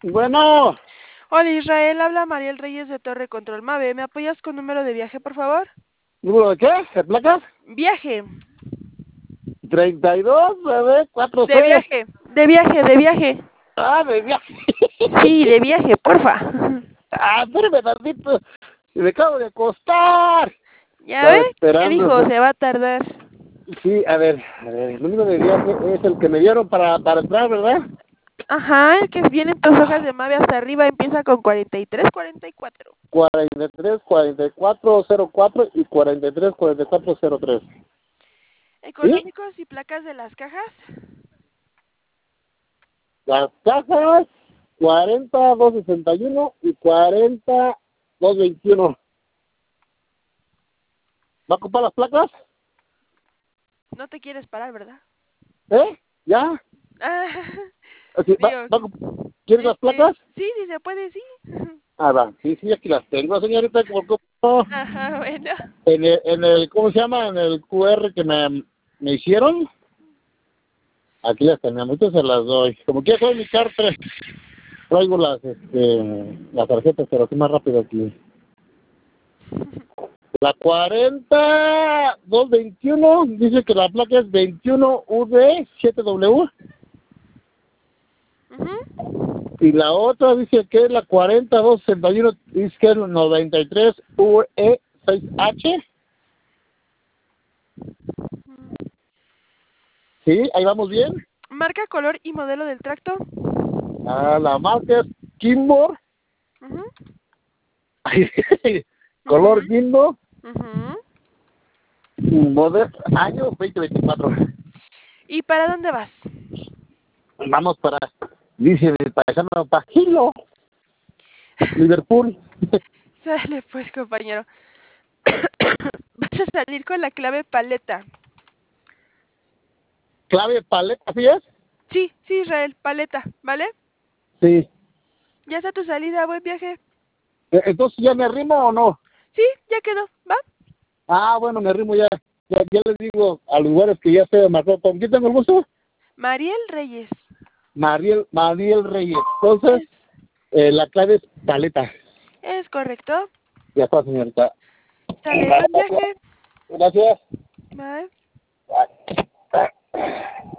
Bueno, Hola Israel, habla Mariel Reyes de Torre Control Mave. ¿Me apoyas con número de viaje, por favor? ¿número de qué? ¿De placas? Viaje, 32, bebé, 4C. de viaje, de viaje, de viaje. Ah, de viaje. Sí, de viaje, porfa. Ah, espérame tantito. Me acabo de acostar. ¿Ya ve? Estaba ¿Qué esperando. dijo? Se va a tardar. Sí, a ver, el número de viaje es el que me dieron para entrar, ¿verdad? Ajá, el que viene en tus hojas de Mave hasta arriba empieza con 43, 44. 43 44 04 y 43 44 03. ¿Sí? Económicos y placas de las cajas. Las cajas 40 261 y 40 221. ¿Va a ocupar las placas? No te quieres parar, ¿verdad? ¿Eh? ¿Ya? Ah, Así, digo, ¿Quieres las placas? sí, sí se puede, sí. Ah, va. Sí, sí, aquí las tengo, señorita. Como Ajá, bueno. ¿cómo se llama? En el QR que me hicieron. Aquí las tenemos, entonces se las doy. Como quiera soy mi carta, traigo las tarjetas, pero aquí más rápido aquí. La 40221 dice que la placa es 21UD7W. Ujú. Y la otra dice que es la 40261, dice que es la 93UE6H. Sí, ahí vamos bien. Marca, color y modelo del tracto. Ah, la marca es Kimbor. Ujú, Color ujú, guindo, ujú. modelo año 2024. ¿Y para dónde vas? Vamos dice mi paisano, Pajilo, Liverpool. Sale pues, compañero. Vas a salir con la clave paleta. Clave paleta, ¿sí es? Sí, sí, Israel, paleta, ¿vale? Sí. Ya está tu salida, buen viaje. Entonces, ¿ya me arrimo o no? Sí, ya quedó, ¿va? Ah, bueno, me arrimo ya. Ya les digo a los lugares que ya se marcó. ¿Con quién tengo el gusto? Mariel Reyes. Mariel Reyes. Entonces, Es, la clave es paleta. es correcto. Ya está, señorita. Sale, buen viaje. Gracias. Bye. Bye.